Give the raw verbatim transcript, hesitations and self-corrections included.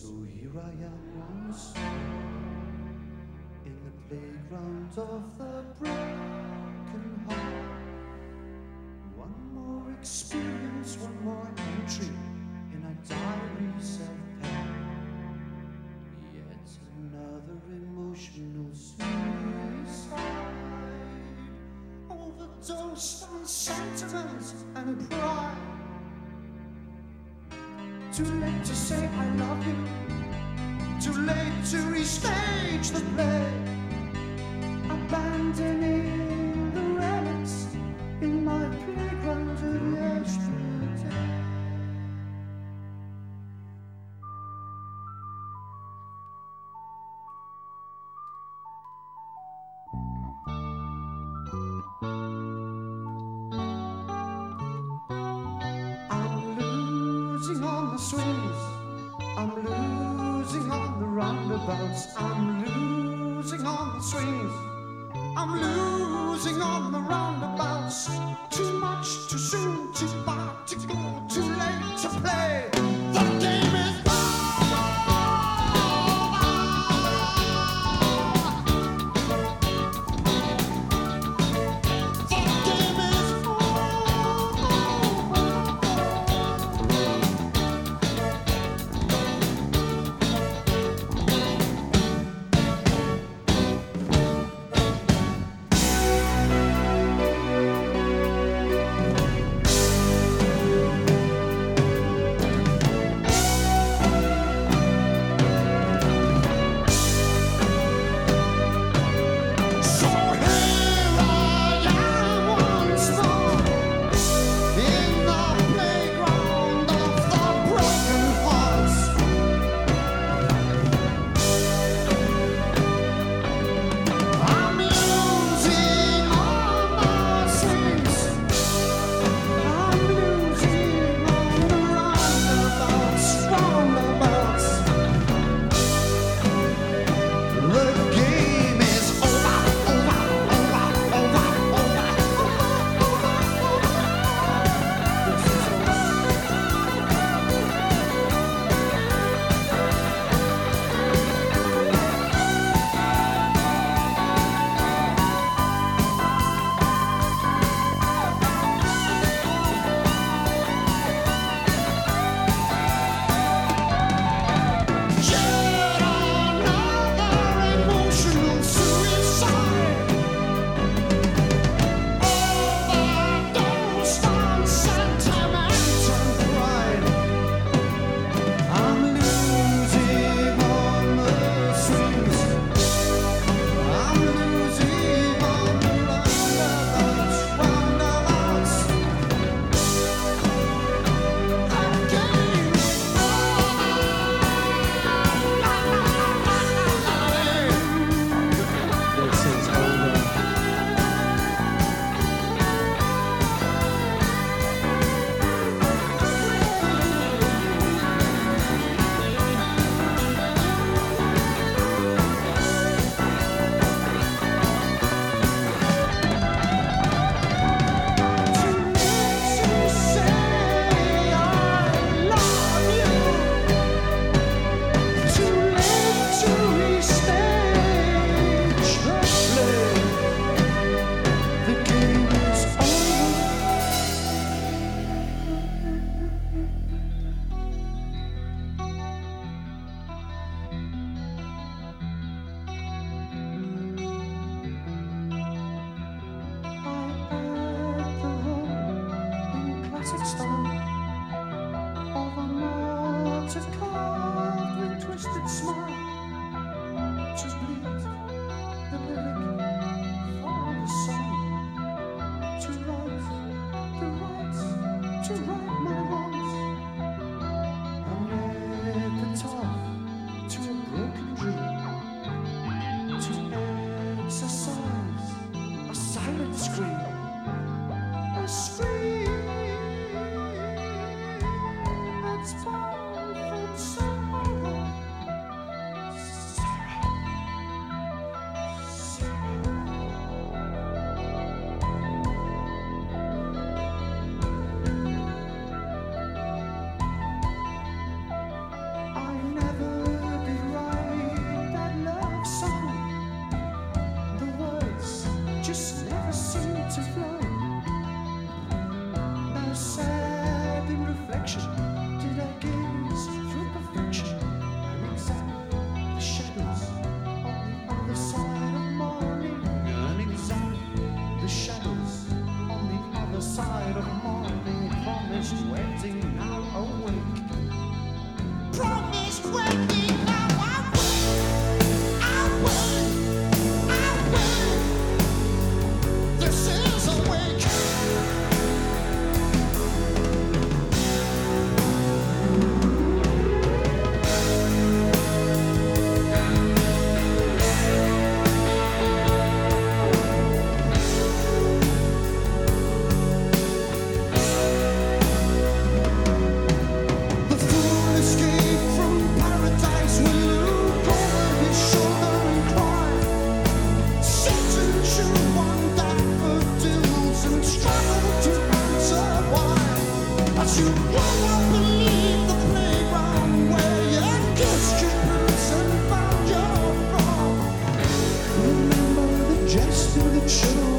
here I am once in the playground of the broken heart. One more experience, one more entry in a diaries of pain. Yet another emotional suicide, overdosed on sentiment and pride. Too late to say I love you, too late to restage the play, abandoning the relics in my playground of yesterday. I'm losing on the swings, I'm losing on the roundabouts, I'm losing on the swings, I'm losing on the roundabouts. Too much, too soon, too far to go, too late to play. The game is over. The game is I never just never seem to flow. Now sad in reflection, did I gaze through perfection and examine the shadows on the other side of morning, and examine the shadows on the other side of morning. Promised waiting, now awake. Promised waiting, now I wait. I wait, I wait. This is awake. The fool escaped from paradise will look over his shoulder and cry. Satan should wander for duels and struggle to answer why. But you will not believe the playground where you kissed your boots and found your fall. Remember the jester that should